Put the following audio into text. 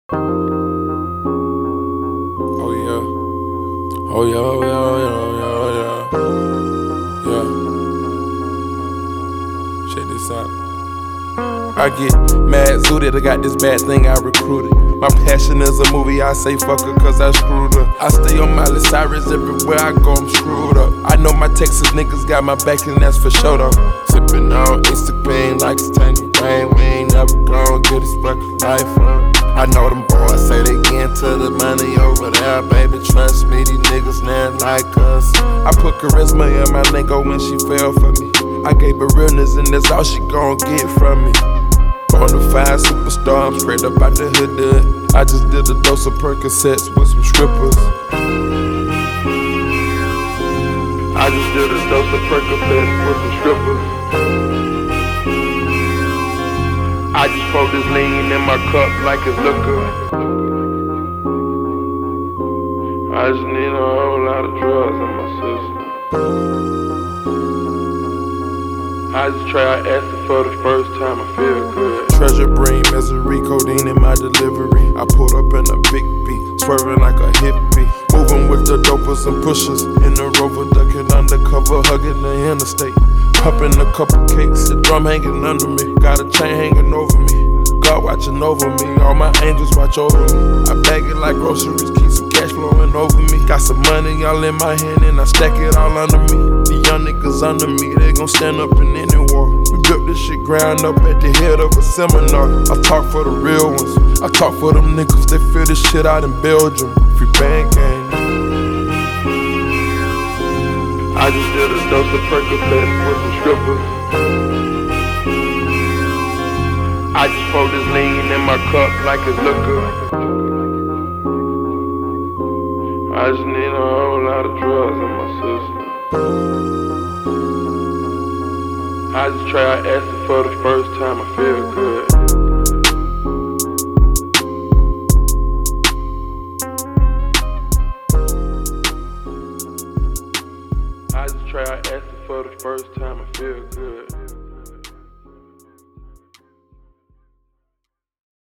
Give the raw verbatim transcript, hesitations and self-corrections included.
Oh yeah. Oh yeah, oh yeah, oh yeah, oh yeah, oh yeah. Yeah. Check this out. I get mad zooted, I got this bad thing I recruited. My passion is a movie, I say fuck her cause I screwed her. I stay on Miley Cyrus everywhere I go, I'm screwed up. I know my Texas niggas got my back and that's for sure though. Sippin' on Instagram like it's tangy rain. We ain't never gon' get this fucking life on. I know them boys say they get to the money over there, baby. Trust me, these niggas not like us. I put charisma in my lingo when she fell for me. I gave her realness and that's all she gon' get from me. Bonafide superstar, I'm straight up out the hood. I just did a dose of Percocets with some strippers. I just did a dose of Percocets with some strippers. I just poured this lean in my cup like it's liquor. I just need a whole lot of drugs in my system. I just tried acid for the first time, I feel good. Treasure bring misery, codeine in my delivery. I pulled up in a big beat, swerving like a hippie. Moving with the dopers and pushers. In the Rover, ducking undercover, hugging the interstate. Popping a couple cakes, the drum hanging under me. Got a chain hanging over me. God watching over me, all my angels watch over me. I bag it like groceries, keep some cash flowing over me. Got some money all in my hand and I stack it all under me. The young niggas under me, they gon' stand up in any war. We built this shit ground up at the head of a seminar. I talk for the real ones, I talk for them niggas, they feel this shit out in Belgium. Free band gang. I just did a dose of Percocets with some strippers. I just poured this lean in my cup like it's liquor. I just need a whole lot of drugs in my system. I just tried acid for the first time, I feel good. I just tried acid for the first time, I feel good.